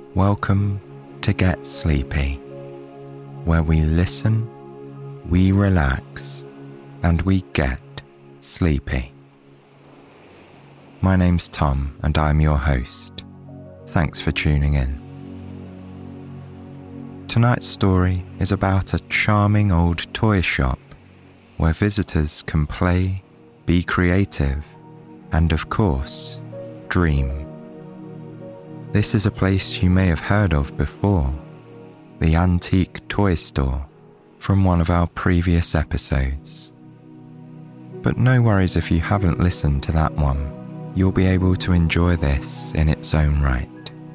Welcome to Get Sleepy, where we listen, we relax, and we get sleepy. My name's Tom and I'm your host. Thanks for tuning in. Tonight's story is about a charming old toy shop where visitors can play, be creative, and of course, dream. This is a place you may have heard of before, the Antique Toy Store, from one of our previous episodes. But no worries if you haven't listened to that one, you'll be able to enjoy this in its own right.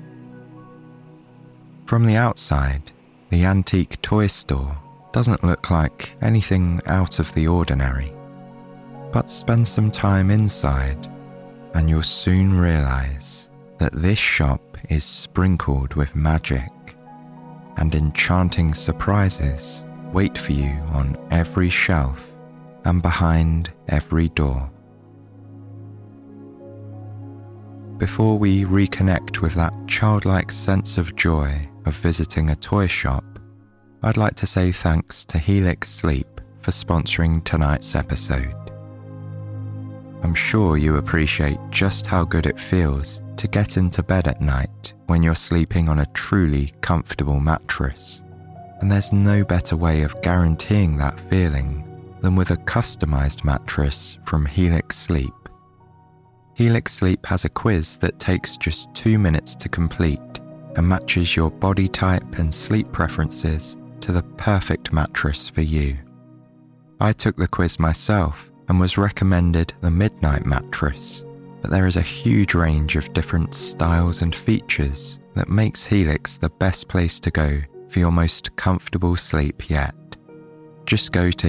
From the outside, the Antique Toy Store doesn't look like anything out of the ordinary, but spend some time inside and you'll soon realize that this shop is sprinkled with magic, and enchanting surprises wait for you on every shelf and behind every door. Before we reconnect with that childlike sense of joy of visiting a toy shop, I'd like to say thanks to Helix Sleep for sponsoring tonight's episode. I'm sure you appreciate just how good it feels to get into bed at night when you're sleeping on a truly comfortable mattress, and there's no better way of guaranteeing that feeling than with a customized mattress from Helix Sleep. Helix Sleep has a quiz that takes just 2 minutes to complete and matches your body type and sleep preferences to the perfect mattress for you. I took the quiz myself and was recommended the Midnight mattress, but there is a huge range of different styles and features that makes Helix the best place to go for your most comfortable sleep yet. Just go to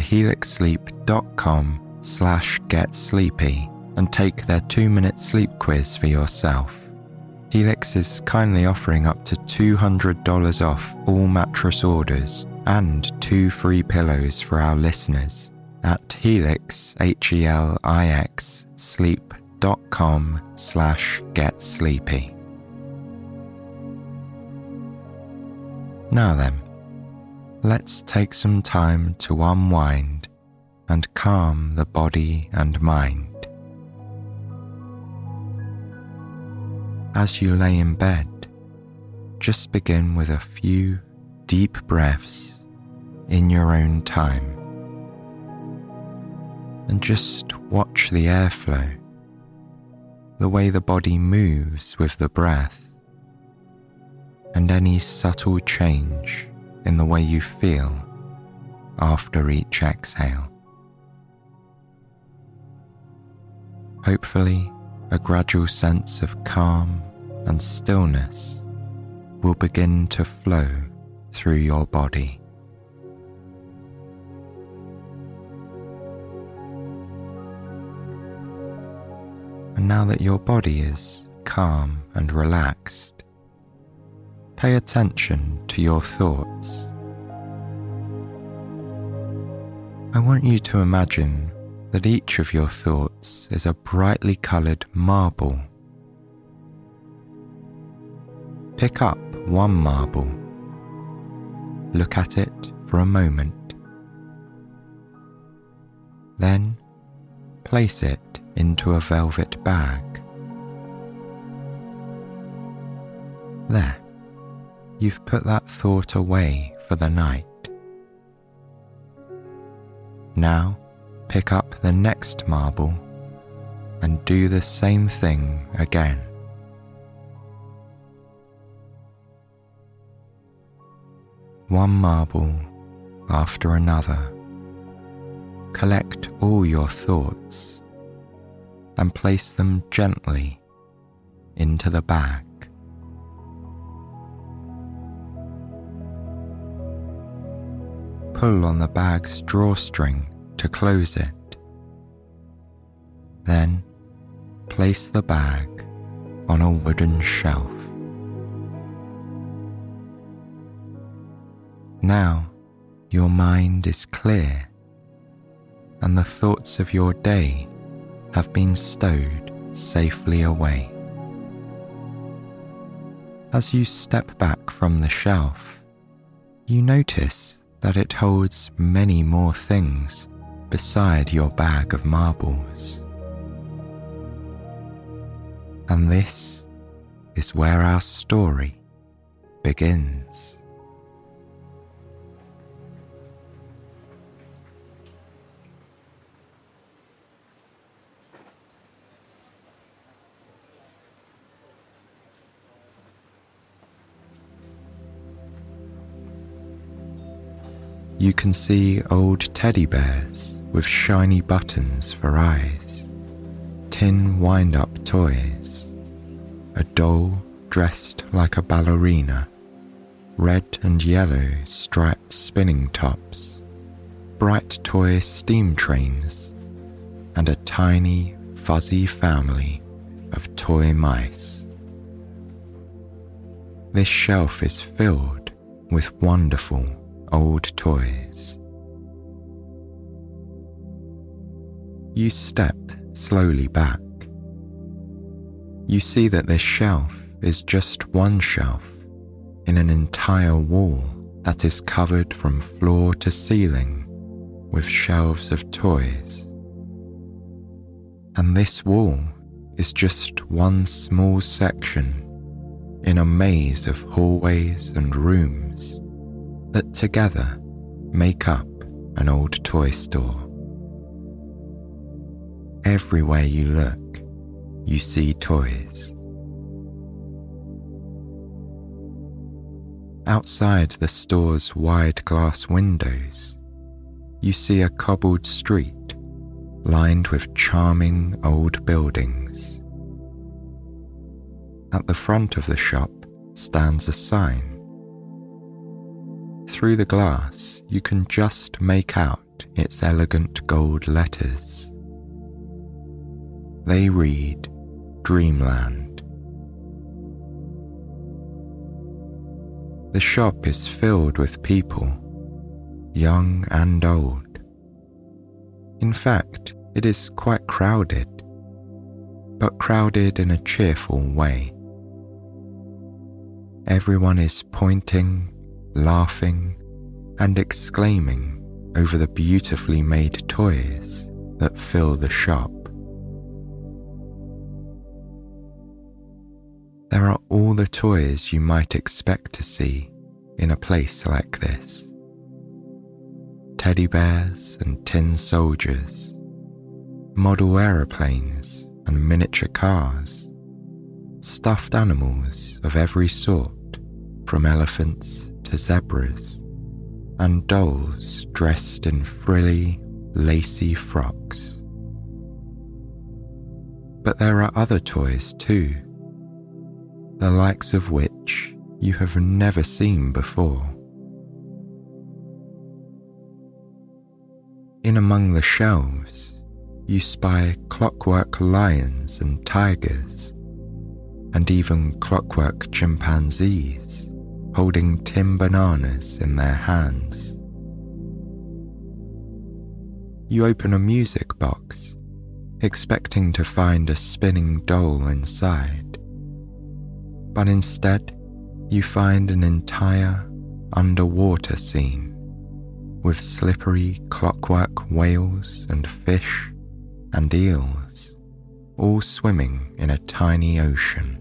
helixsleep.com/getsleepy and take their 2-minute sleep quiz for yourself. Helix is kindly offering up to $200 off all mattress orders and 2 free pillows for our listeners at Helix, Helix, sleep.com/getsleepy. Now then, let's take some time to unwind and calm the body and mind. As you lay in bed, just begin with a few deep breaths in your own time. And just watch the airflow, the way the body moves with the breath, and any subtle change in the way you feel after each exhale. Hopefully, a gradual sense of calm and stillness will begin to flow through your body. And now that your body is calm and relaxed, pay attention to your thoughts. I want you to imagine that each of your thoughts is a brightly coloured marble. Pick up one marble, look at it for a moment, then place it into a velvet bag. There, you've put that thought away for the night. Now, pick up the next marble and do the same thing again. One marble after another, collect all your thoughts and place them gently into the bag. Pull on the bag's drawstring to close it. Then place the bag on a wooden shelf. Now your mind is clear and the thoughts of your day have been stowed safely away. As you step back from the shelf, you notice that it holds many more things beside your bag of marbles. And this is where our story begins. You can see old teddy bears with shiny buttons for eyes, tin wind-up toys, a doll dressed like a ballerina, red and yellow striped spinning tops, bright toy steam trains, and a tiny, fuzzy family of toy mice. This shelf is filled with wonderful old toys. You step slowly back. You see that this shelf is just one shelf in an entire wall that is covered from floor to ceiling with shelves of toys. And this wall is just one small section in a maze of hallways and rooms that together make up an old toy store. Everywhere you look, you see toys. Outside the store's wide glass windows, you see a cobbled street lined with charming old buildings. At the front of the shop stands a sign. Through the glass, you can just make out its elegant gold letters. They read Dreamland. The shop is filled with people, young and old. In fact, it is quite crowded, but crowded in a cheerful way. Everyone is pointing, laughing, and exclaiming over the beautifully made toys that fill the shop. There are all the toys you might expect to see in a place like this. Teddy bears and tin soldiers, model aeroplanes and miniature cars, stuffed animals of every sort, from elephants to zebras, and dolls dressed in frilly, lacy frocks. But there are other toys too, the likes of which you have never seen before. In among the shelves, you spy clockwork lions and tigers, and even clockwork chimpanzees holding tin bananas in their hands. You open a music box, expecting to find a spinning doll inside, but instead you find an entire underwater scene with slippery clockwork whales and fish and eels, all swimming in a tiny ocean.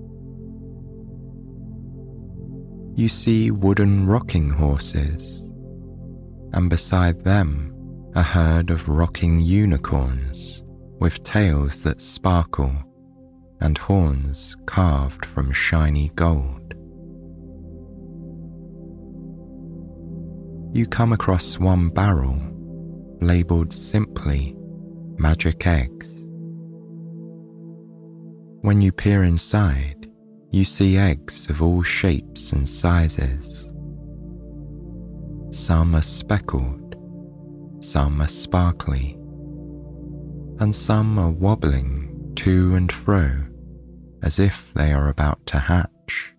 You see wooden rocking horses, and beside them a herd of rocking unicorns with tails that sparkle and horns carved from shiny gold. You come across one barrel labelled simply Magic Eggs. When you peer inside, you see eggs of all shapes and sizes. Some are speckled, some are sparkly, and some are wobbling to and fro as if they are about to hatch.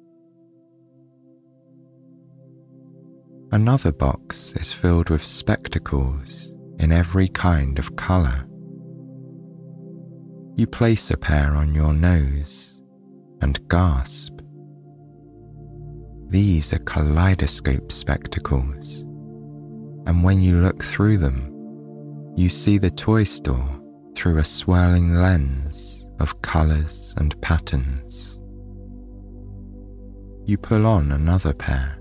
Another box is filled with spectacles in every kind of colour. You place a pair on your nose and gasp These are kaleidoscope spectacles, and when you look through them, you see the toy store through a swirling lens of colours and patterns. You pull on another pair.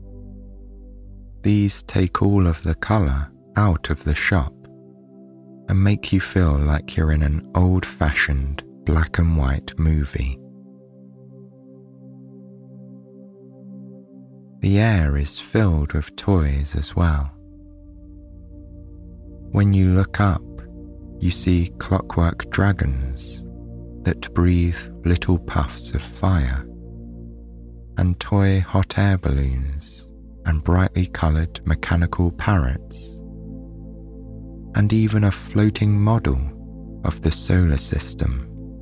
These take all of the colour out of the shop and make you feel like you're in an old-fashioned black and white movie. The air is filled with toys as well. When you look up, you see clockwork dragons that breathe little puffs of fire, and toy hot air balloons and brightly coloured mechanical parrots, and even a floating model of the solar system.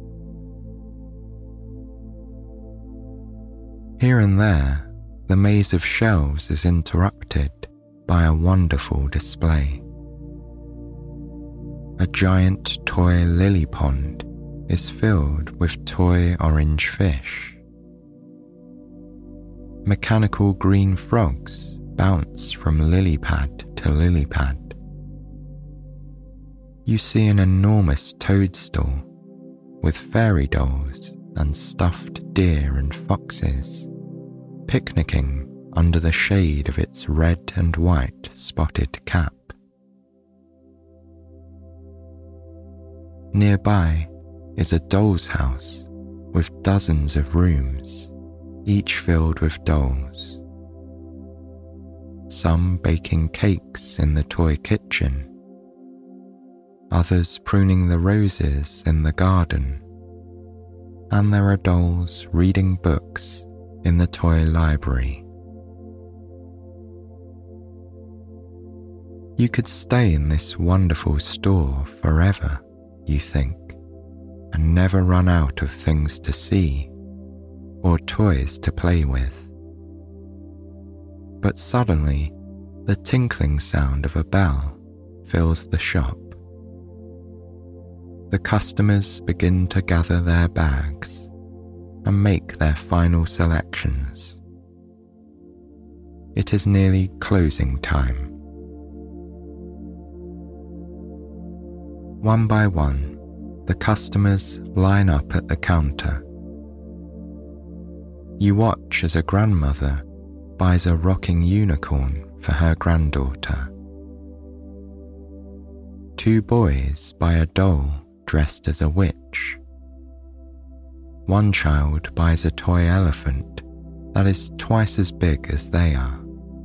Here and there, the maze of shelves is interrupted by a wonderful display. A giant toy lily pond is filled with toy orange fish. Mechanical green frogs bounce from lily pad to lily pad. You see an enormous toadstool with fairy dolls and stuffed deer and foxes picnicking under the shade of its red and white spotted cap. Nearby is a doll's house with dozens of rooms, each filled with dolls. Some baking cakes in the toy kitchen, others pruning the roses in the garden, and there are dolls reading books in the toy library. You could stay in this wonderful store forever, you think, and never run out of things to see or toys to play with. But suddenly, the tinkling sound of a bell fills the shop. The customers begin to gather their bags and make their final selections. It is nearly closing time. One by one, the customers line up at the counter. You watch as a grandmother buys a rocking unicorn for her granddaughter. Two boys buy a doll dressed as a witch. One child buys a toy elephant that is twice as big as they are.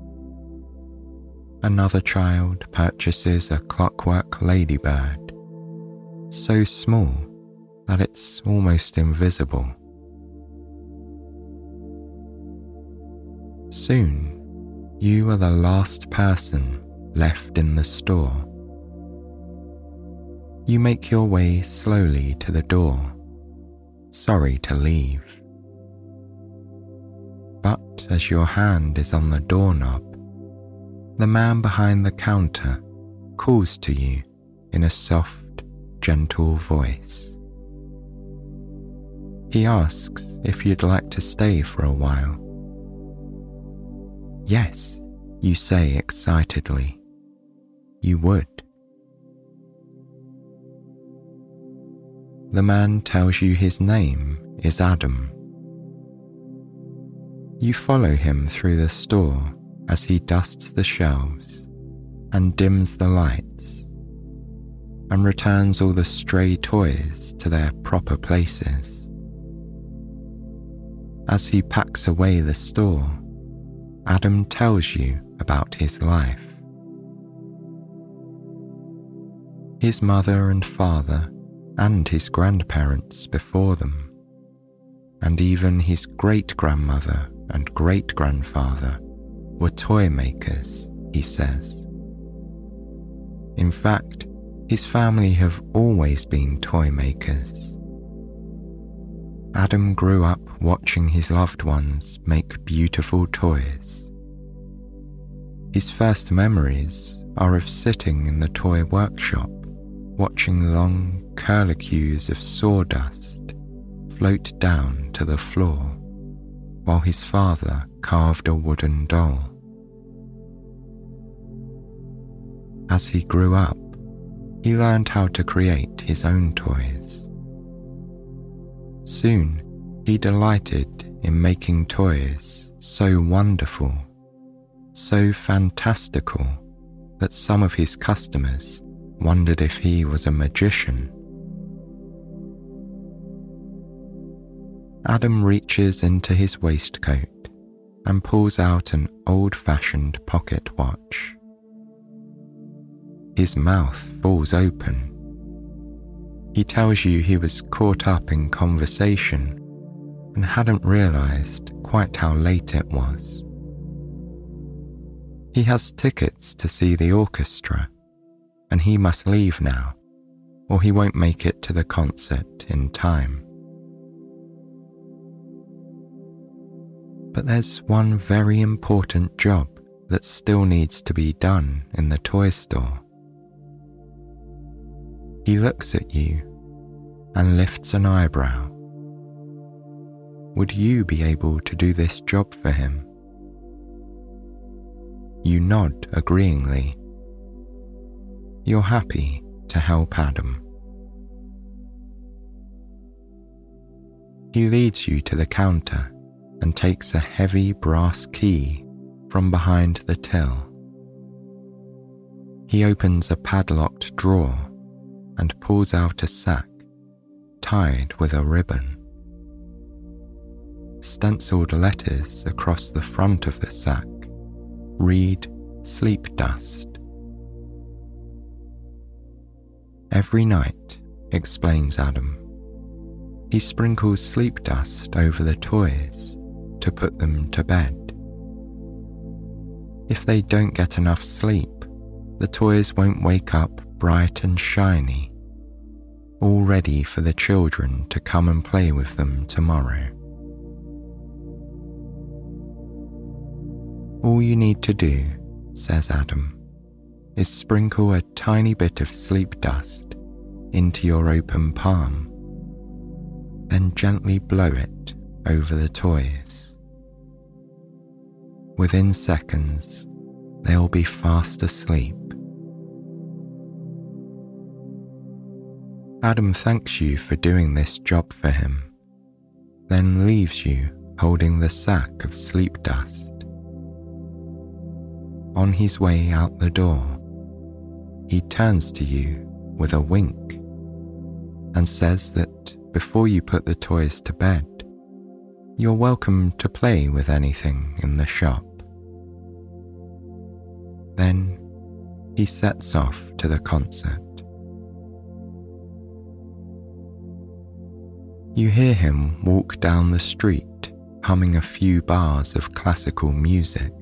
Another child purchases a clockwork ladybird, so small that it's almost invisible. Soon, you are the last person left in the store. You make your way slowly to the door, sorry to leave. But as your hand is on the doorknob, the man behind the counter calls to you in a soft, gentle voice. He asks if you'd like to stay for a while. Yes, you say excitedly. You would. The man tells you his name is Adam. You follow him through the store as he dusts the shelves and dims the lights and returns all the stray toys to their proper places. As he packs away the store, Adam tells you about his life. His mother and father and his grandparents before them, and even his great-grandmother and great-grandfather were toy makers, he says. In fact, his family have always been toy makers. Adam grew up watching his loved ones make beautiful toys. His first memories are of sitting in the toy workshop, watching long curlicues of sawdust float down to the floor, while his father carved a wooden doll. As he grew up, he learned how to create his own toys. Soon, he delighted in making toys so wonderful, so fantastical, that some of his customers wondered if he was a magician. Adam reaches into his waistcoat and pulls out an old-fashioned pocket watch. His mouth falls open. He tells you he was caught up in conversation and hadn't realized quite how late it was. He has tickets to see the orchestra, and he must leave now, or he won't make it to the concert in time. But there's one very important job that still needs to be done in the toy store. He looks at you and lifts an eyebrow. Would you be able to do this job for him? You nod agreeingly. You're happy to help Adam. He leads you to the counter and takes a heavy brass key from behind the till. He opens a padlocked drawer and pulls out a sack tied with a ribbon. Stenciled letters across the front of the sack read "Sleep Dust." Every night, explains Adam, he sprinkles sleep dust over the toys to put them to bed. If they don't get enough sleep, the toys won't wake up bright and shiny, all ready for the children to come and play with them tomorrow. All you need to do, says Adam, is sprinkle a tiny bit of sleep dust into your open palm, then gently blow it over the toys. Within seconds, they'll be fast asleep. Adam thanks you for doing this job for him, then leaves you holding the sack of sleep dust. On his way out the door, he turns to you with a wink and says that before you put the toys to bed, you're welcome to play with anything in the shop. Then he sets off to the concert. You hear him walk down the street humming a few bars of classical music.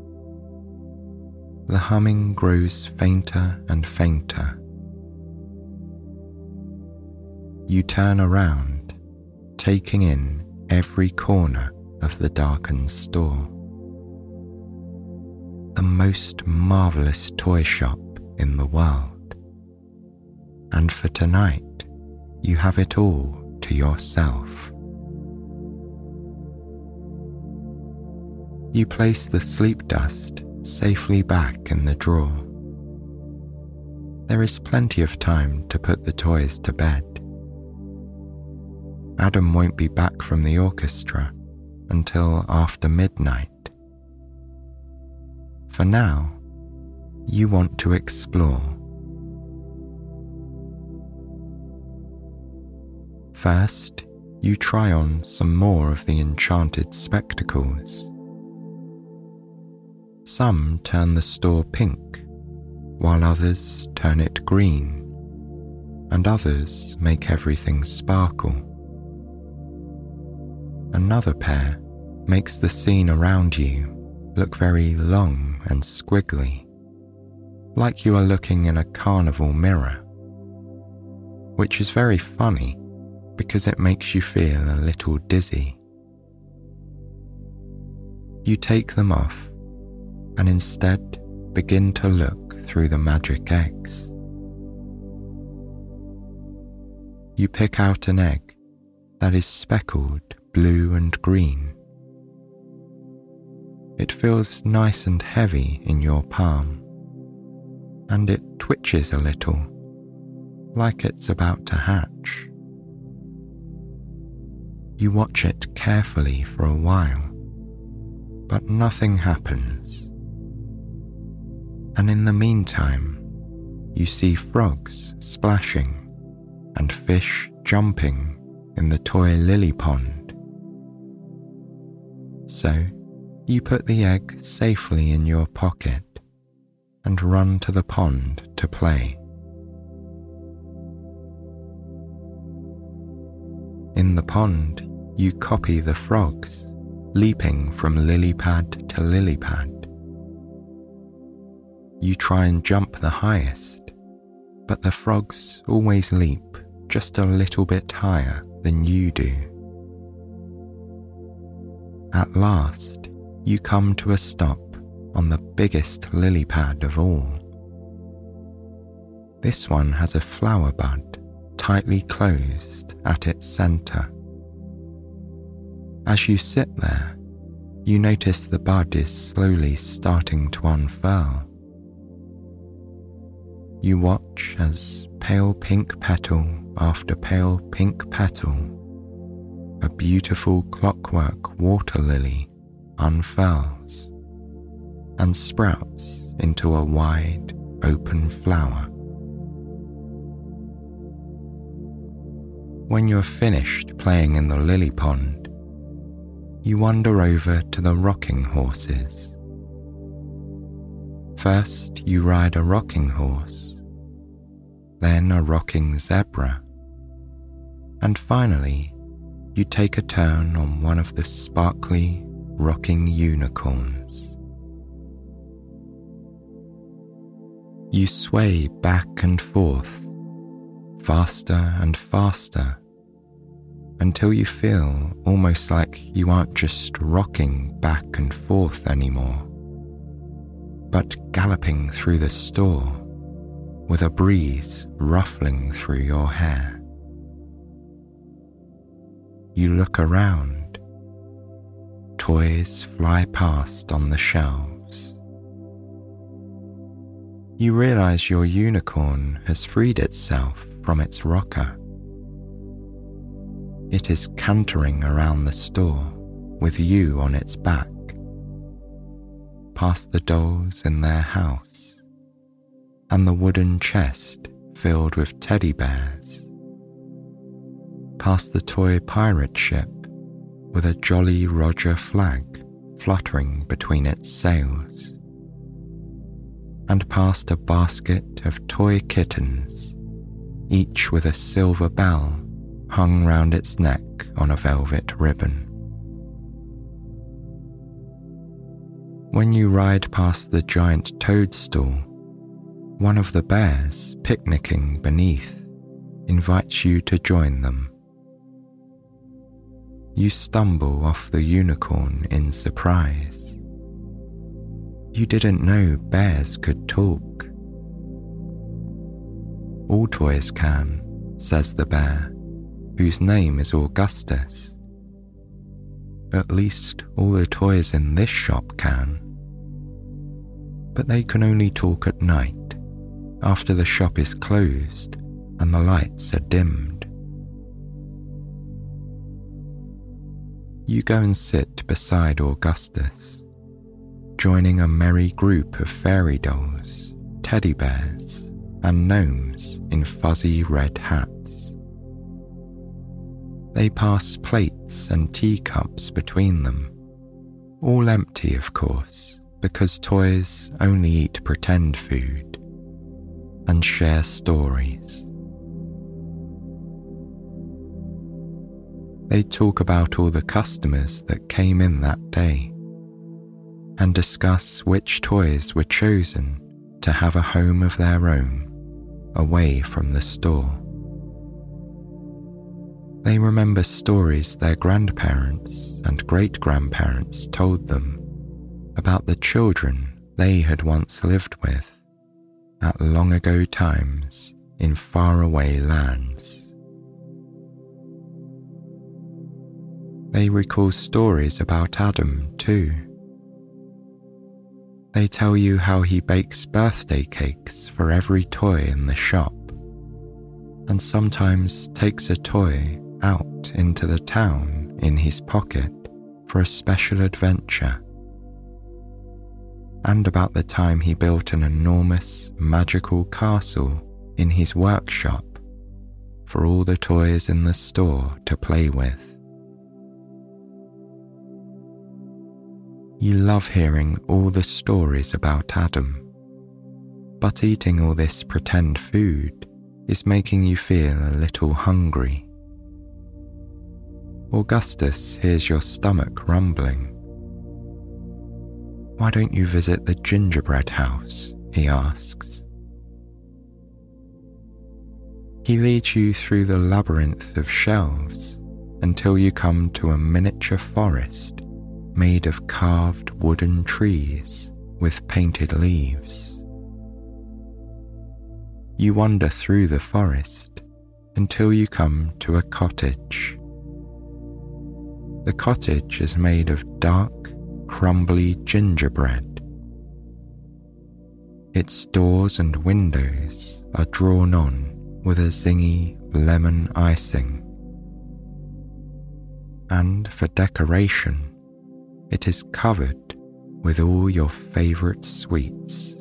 The humming grows fainter and fainter. You turn around, taking in every corner of the darkened store. The most marvelous toy shop in the world. And for tonight, you have it all to yourself. You place the sleep dust safely back in the drawer. There is plenty of time to put the toys to bed. Adam won't be back from the orchestra until after midnight. For now, you want to explore. First, you try on some more of the enchanted spectacles. Some turn the store pink, while others turn it green, and others make everything sparkle. Another pair makes the scene around you look very long and squiggly, like you are looking in a carnival mirror, which is very funny because it makes you feel a little dizzy. You take them off and instead begin to look through the magic eggs. You pick out an egg that is speckled blue and green. It feels nice and heavy in your palm, and it twitches a little, like it's about to hatch. You watch it carefully for a while, but nothing happens. And in the meantime, you see frogs splashing and fish jumping in the toy lily pond. So you put the egg safely in your pocket and run to the pond to play. In the pond, you copy the frogs, leaping from lily pad to lily pad. You try and jump the highest, but the frogs always leap just a little bit higher than you do. At last, you come to a stop on the biggest lily pad of all. This one has a flower bud tightly closed at its center. As you sit there, you notice the bud is slowly starting to unfurl. You watch as pale pink petal after pale pink petal, a beautiful clockwork water lily unfurls and sprouts into a wide, open flower. When you're finished playing in the lily pond, you wander over to the rocking horses. First, you ride a rocking horse, then a rocking zebra, and finally, you take a turn on one of the sparkly, rocking unicorns. You sway back and forth, faster and faster, until you feel almost like you aren't just rocking back and forth anymore, but galloping through the store with a breeze ruffling through your hair. You look around. Toys fly past on the shelves. You realize your unicorn has freed itself from its rocker. It is cantering around the store with you on its back, past the dolls in their house, and the wooden chest filled with teddy bears, past the toy pirate ship with a Jolly Roger flag fluttering between its sails, and past a basket of toy kittens, each with a silver bell hung round its neck on a velvet ribbon. When you ride past the giant toadstool, one of the bears picnicking beneath invites you to join them. You stumble off the unicorn in surprise. You didn't know bears could talk. All toys can, says the bear, whose name is Augustus. At least all the toys in this shop can. But they can only talk at night, after the shop is closed and the lights are dimmed. You go and sit beside Augustus, joining a merry group of fairy dolls, teddy bears, and gnomes in fuzzy red hats. They pass plates and teacups between them, all empty of course, because toys only eat pretend food, and share stories. They talk about all the customers that came in that day, and discuss which toys were chosen to have a home of their own, away from the store. They remember stories their grandparents and great-grandparents told them about the children they had once lived with at long-ago times in faraway lands. They recall stories about Adam too, They tell you how he bakes birthday cakes for every toy in the shop, and sometimes takes a toy out into the town in his pocket for a special adventure. And about the time he built an enormous magical castle in his workshop for all the toys in the store to play with. You love hearing all the stories about Adam, but eating all this pretend food is making you feel a little hungry. Augustus hears your stomach rumbling. "Why don't you visit the gingerbread house?" he asks. He leads you through the labyrinth of shelves until you come to a miniature forest made of carved wooden trees with painted leaves. You wander through the forest until you come to a cottage. The cottage is made of dark, crumbly gingerbread. Its doors and windows are drawn on with a zingy lemon icing. And for decoration, it is covered with all your favorite sweets.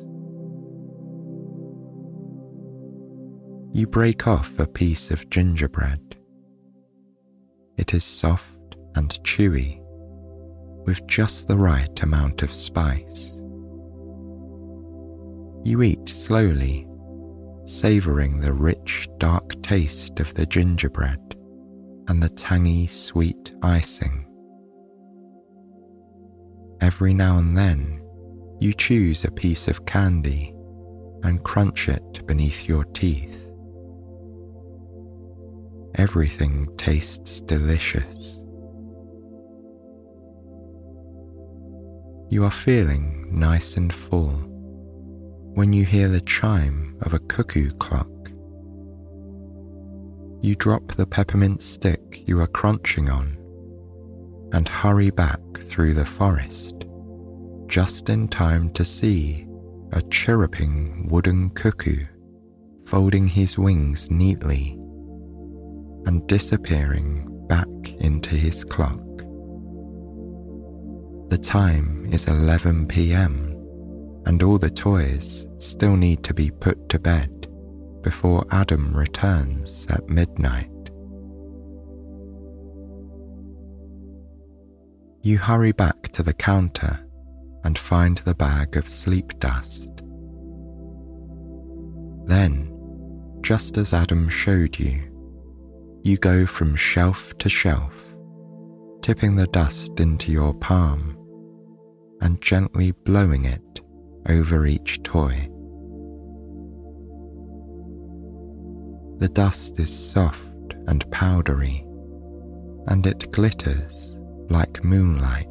You break off a piece of gingerbread. It is soft and chewy, with just the right amount of spice. You eat slowly, savouring the rich, dark taste of the gingerbread and the tangy, sweet icing. Every now and then, you choose a piece of candy and crunch it beneath your teeth. Everything tastes delicious. You are feeling nice and full when you hear the chime of a cuckoo clock. You drop the peppermint stick you are crunching on and hurry back through the forest, just in time to see a chirruping wooden cuckoo folding his wings neatly and disappearing back into his clock. The time is 11 p.m. and all the toys still need to be put to bed before Adam returns at midnight. You hurry back to the counter and find the bag of sleep dust. Then, just as Adam showed you, you go from shelf to shelf, tipping the dust into your palm and gently blowing it over each toy. The dust is soft and powdery, and it glitters like moonlight.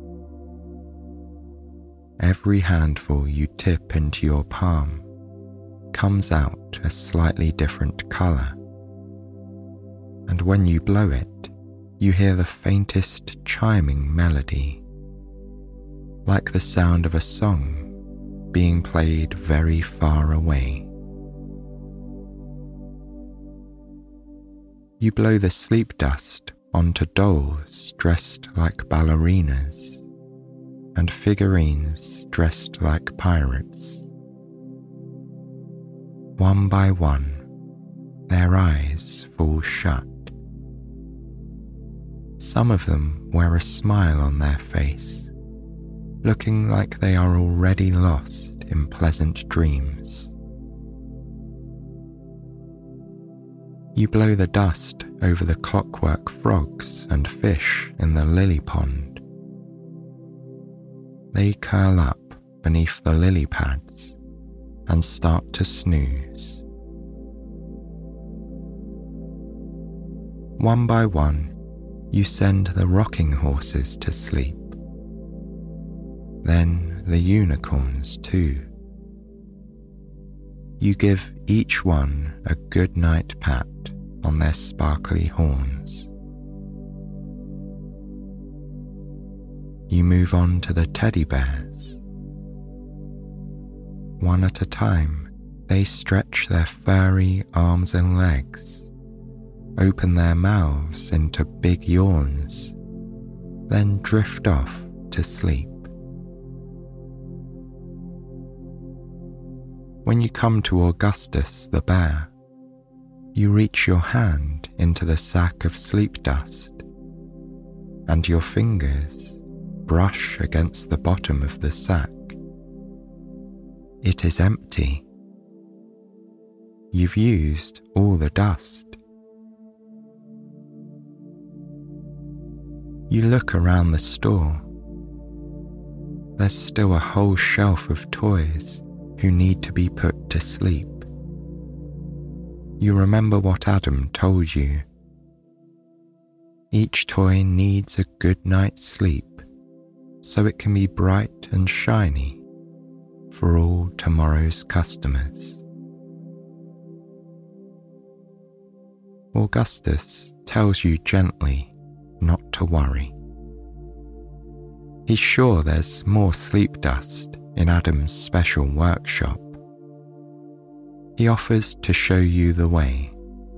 Every handful you tip into your palm comes out a slightly different colour, and when you blow it, you hear the faintest chiming melody, like the sound of a song being played very far away. You blow the sleep dust onto dolls dressed like ballerinas and figurines dressed like pirates. One by one, their eyes fall shut. Some of them wear a smile on their face, looking like they are already lost in pleasant dreams. You blow the dust over the clockwork frogs and fish in the lily pond. They curl up beneath the lily pads and start to snooze. One by one, you send the rocking horses to sleep. Then the unicorns too. You give each one a good night pat on their sparkly horns. You move on to the teddy bears. One at a time, they stretch their furry arms and legs, open their mouths into big yawns, then drift off to sleep. When you come to Augustus the bear, you reach your hand into the sack of sleep dust, and your fingers brush against the bottom of the sack. It is empty. You've used all the dust. You look around the store. There's still a whole shelf of toys who need to be put to sleep. You remember what Adam told you. Each toy needs a good night's sleep so it can be bright and shiny for all tomorrow's customers. Augustus tells you gently not to worry. He's sure there's more sleep dust in Adam's special workshop. He offers to show you the way.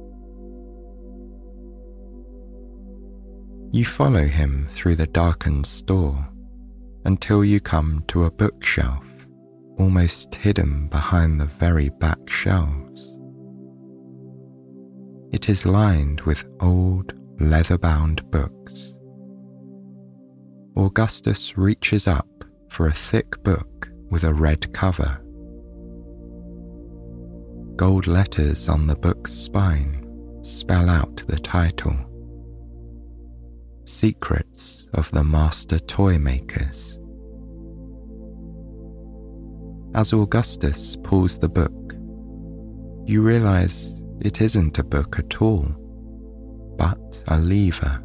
You follow him through the darkened store until you come to a bookshelf almost hidden behind the very back shelves. It is lined with old, leather-bound books. Augustus reaches up for a thick book with a red cover. Gold letters on the book's spine spell out the title, Secrets of the Master Toy Makers. As Augustus pulls the book, you realize it isn't a book at all, but a lever.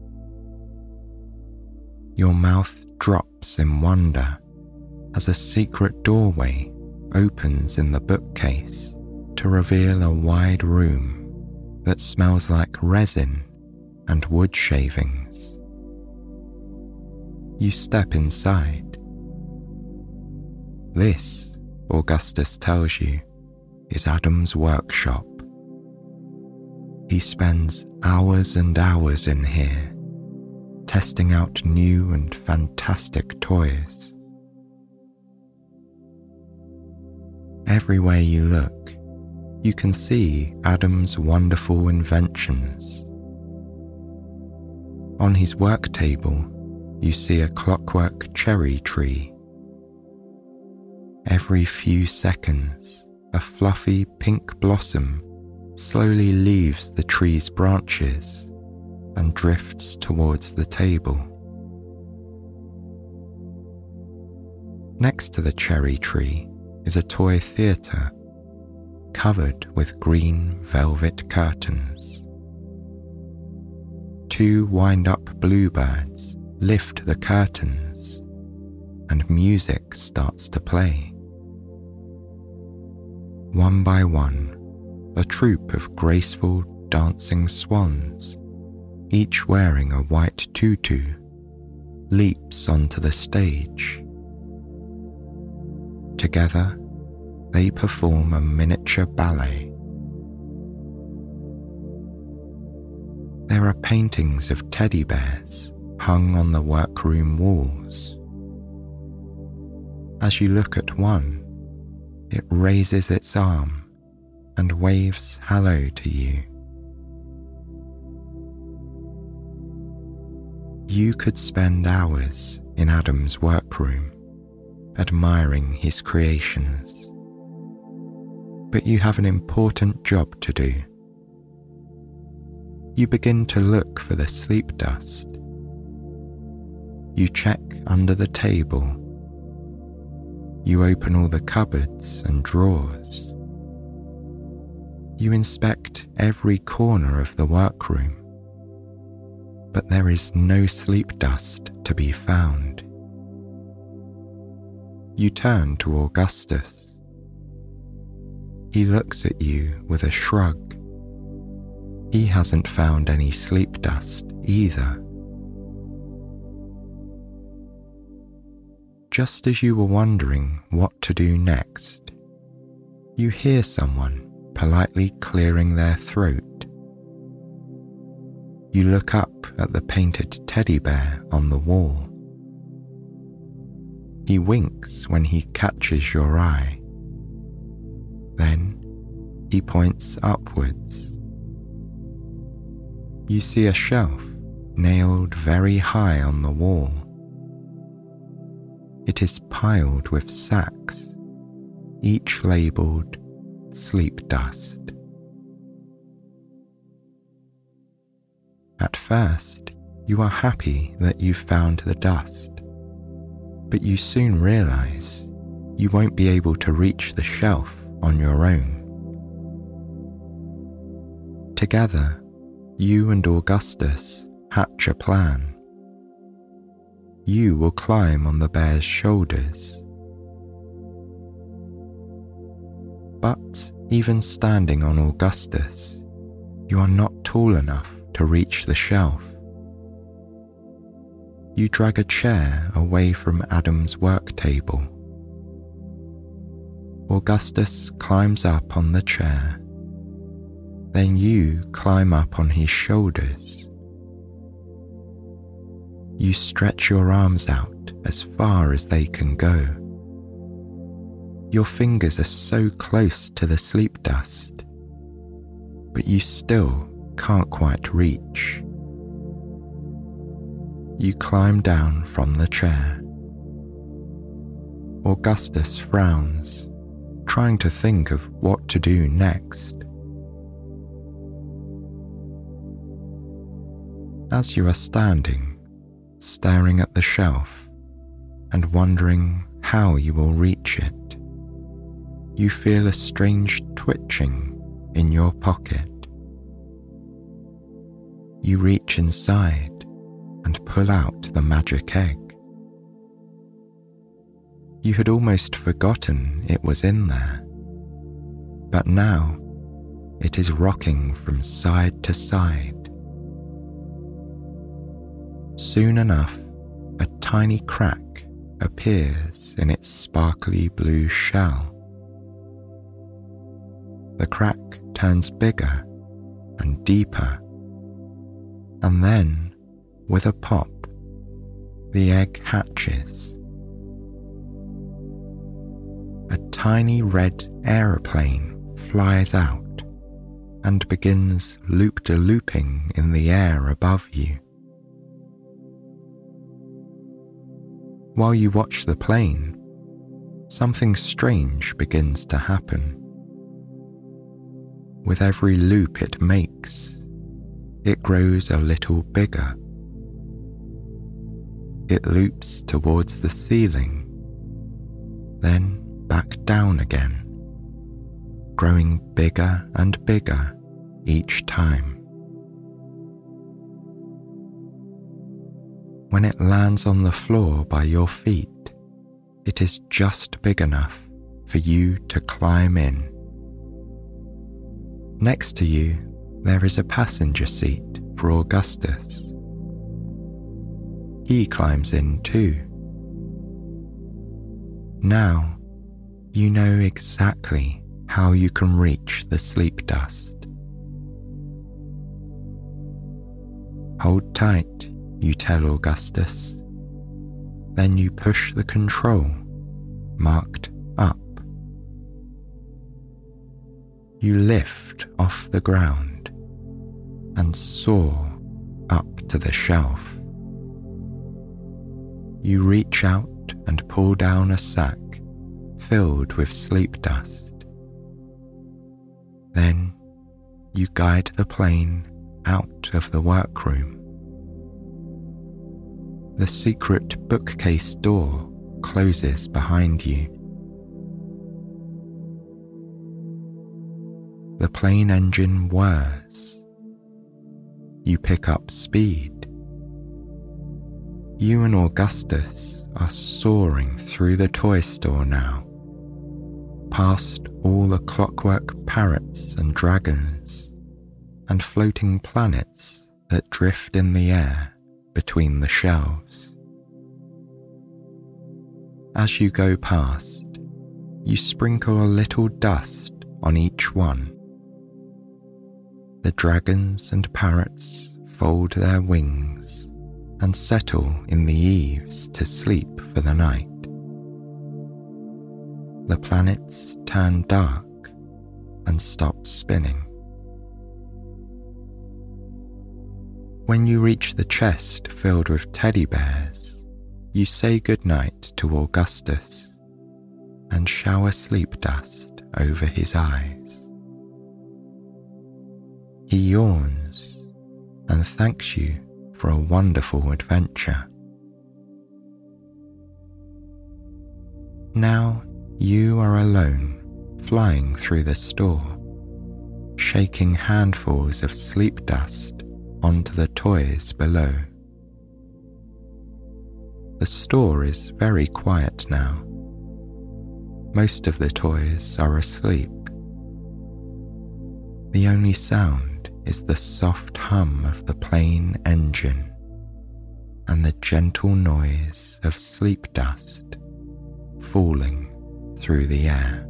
Your mouth drops in wonder as a secret doorway opens in the bookcase to reveal a wide room that smells like resin and wood shavings. You step inside. This, Augustus tells you, is Adam's workshop. He spends hours and hours in here, testing out new and fantastic toys. Everywhere you look, you can see Adam's wonderful inventions. On his work table, you see a clockwork cherry tree. Every few seconds, a fluffy pink blossom slowly leaves the tree's branches and drifts towards the table. Next to the cherry tree is a toy theatre covered with green velvet curtains. Two wind-up bluebirds lift the curtains and music starts to play. One by one, a troop of graceful dancing swans, each wearing a white tutu, leaps onto the stage. Together, they perform a miniature ballet. There are paintings of teddy bears hung on the workroom walls. As you look at one, it raises its arm and waves hello to you. You could spend hours in Adam's workroom, admiring his creations. But you have an important job to do. You begin to look for the sleep dust. You check under the table. You open all the cupboards and drawers. You inspect every corner of the workroom, but there is no sleep dust to be found. You turn to Augustus. He looks at you with a shrug. He hasn't found any sleep dust either. Just as you were wondering what to do next, You hear someone politely clearing their throat. You look up at the painted teddy bear on the wall. He winks when he catches your eye. Then he points upwards. You see a shelf nailed very high on the wall. It is piled with sacks, each labelled sleep dust. At first, you are happy that you found the dust, but you soon realise you won't be able to reach the shelf on your own. Together, you and Augustus hatch a plan. You will climb on the bear's shoulders. But even standing on Augustus, you are not tall enough to reach the shelf. You drag a chair away from Adam's work table. Augustus climbs up on the chair. Then you climb up on his shoulders. You stretch your arms out as far as they can go. Your fingers are so close to the sleep dust, but you still can't quite reach. You climb down from the chair. Augustus frowns, trying to think of what to do next. As you are standing, staring at the shelf and wondering how you will reach it, you feel a strange twitching in your pocket. You reach inside and pull out the magic egg. You had almost forgotten it was in there, but now it is rocking from side to side. Soon enough, a tiny crack appears in its sparkly blue shell. The crack turns bigger and deeper, and then, with a pop, the egg hatches. A tiny red aeroplane flies out and begins loop-de-looping in the air above you. While you watch the plane, something strange begins to happen. With every loop it makes, it grows a little bigger. It loops towards the ceiling, then back down again, growing bigger and bigger each time. When it lands on the floor by your feet, it is just big enough for you to climb in. Next to you, there is a passenger seat for Augustus. He climbs in too. Now, you know exactly how you can reach the sleep dust. Hold tight, you tell Augustus. Then you push the control marked up. You lift off the ground and soar up to the shelf. You reach out and pull down a sack filled with sleep dust. Then you guide the plane out of the workroom. The secret bookcase door closes behind you. The plane engine whirs. You pick up speed. You and Augustus are soaring through the toy store now, past all the clockwork parrots and dragons, and floating planets that drift in the air between the shelves. As you go past, you sprinkle a little dust on each one. The dragons and parrots fold their wings and settle in the eaves to sleep for the night. The planets turn dark and stop spinning. When you reach the chest filled with teddy bears, you say goodnight to Augustus and shower sleep dust over his eyes. He yawns and thanks you for a wonderful adventure. Now you are alone, flying through the store, shaking handfuls of sleep dust onto the toys below. The store is very quiet now. Most of the toys are asleep. The only sound is the soft hum of the plane engine and the gentle noise of sleep dust falling through the air.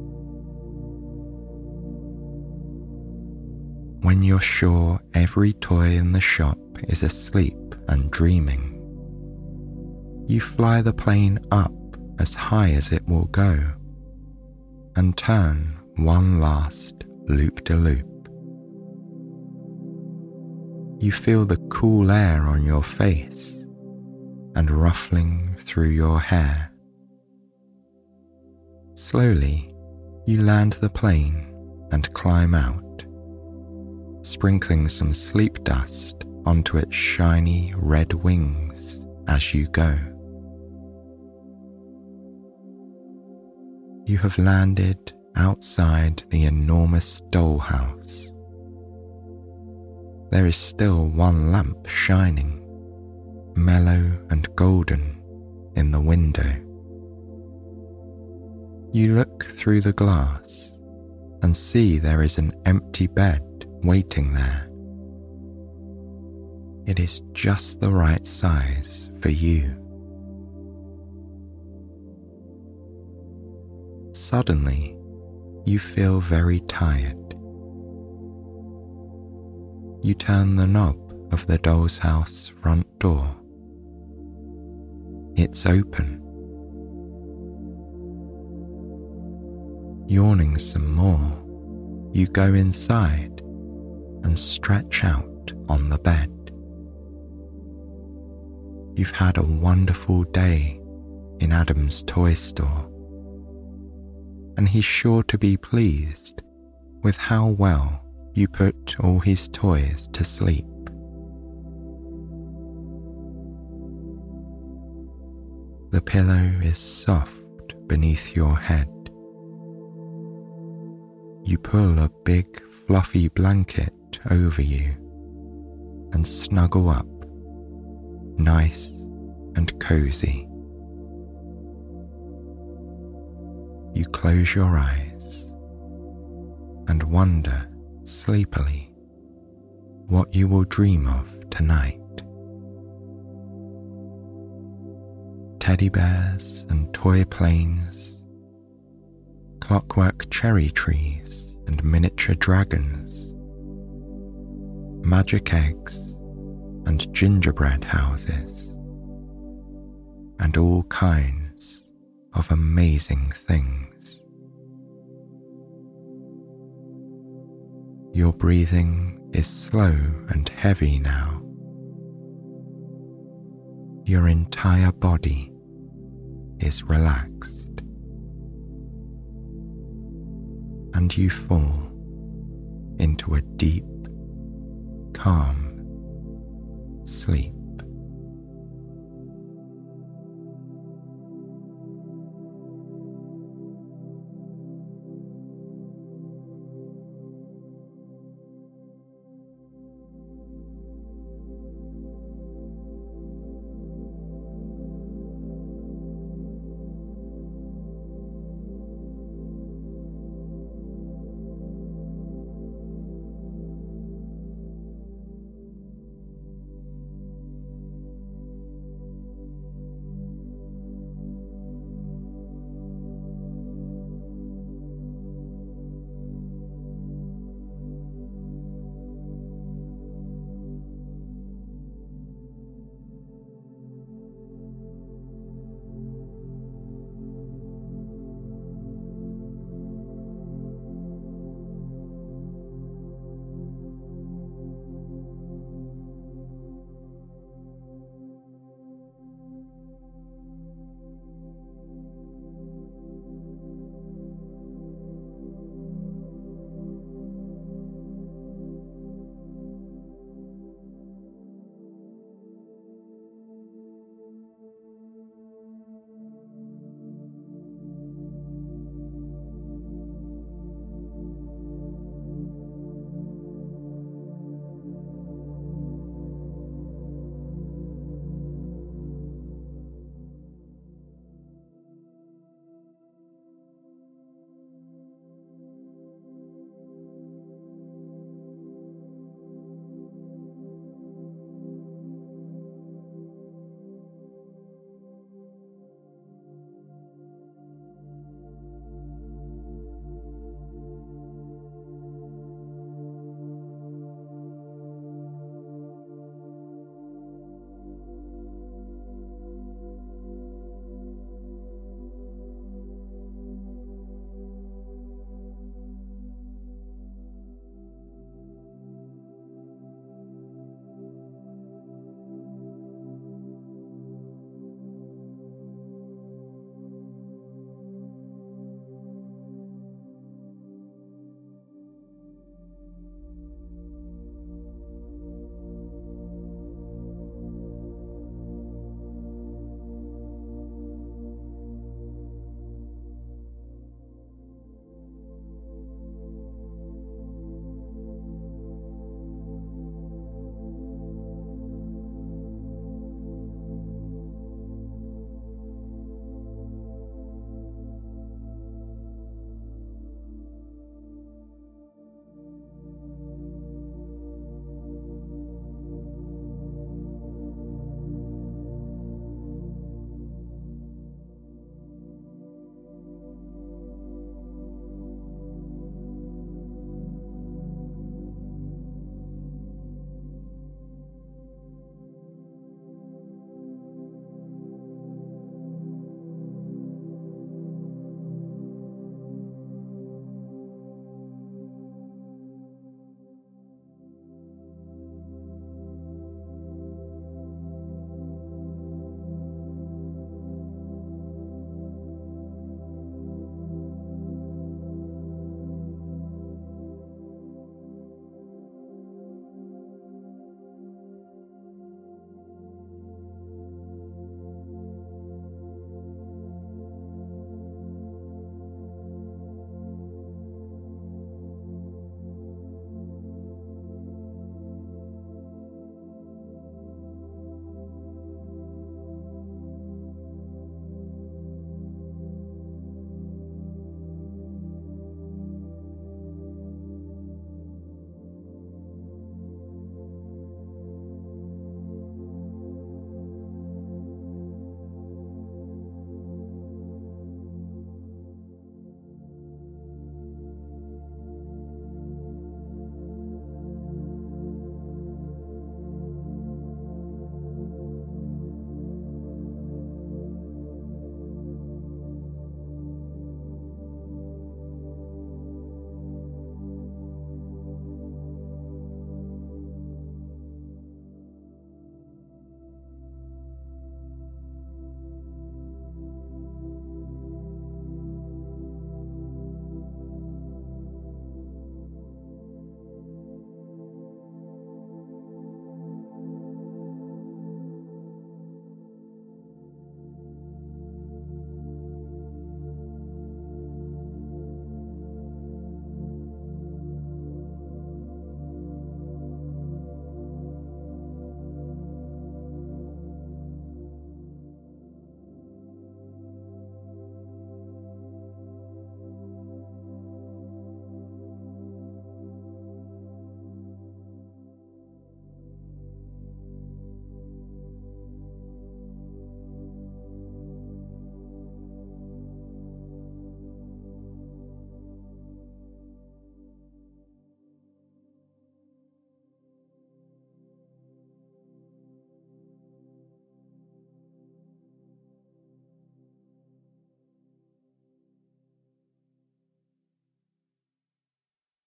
When you're sure every toy in the shop is asleep and dreaming, you fly the plane up as high as it will go and turn one last loop-de-loop. You feel the cool air on your face and ruffling through your hair. Slowly, you land the plane and climb out, sprinkling some sleep dust onto its shiny red wings as you go. You have landed outside the enormous dollhouse. There is still one lamp shining, mellow and golden, in the window. You look through the glass and see there is an empty bed waiting there. It is just the right size for you. Suddenly, you feel very tired. You turn the knob of the doll's house front door. It's open. Yawning some more, you go inside and stretch out on the bed. You've had a wonderful day in Adam's toy store, and he's sure to be pleased with how well you put all his toys to sleep. The pillow is soft beneath your head. You pull a big fluffy blanket over you and snuggle up, nice and cozy. You close your eyes and wonder sleepily what you will dream of tonight. Teddy bears and toy planes, clockwork cherry trees and miniature dragons, magic eggs and gingerbread houses, and all kinds of amazing things. Your breathing is slow and heavy now. Your entire body is relaxed, and you fall into a deep, calm sleep.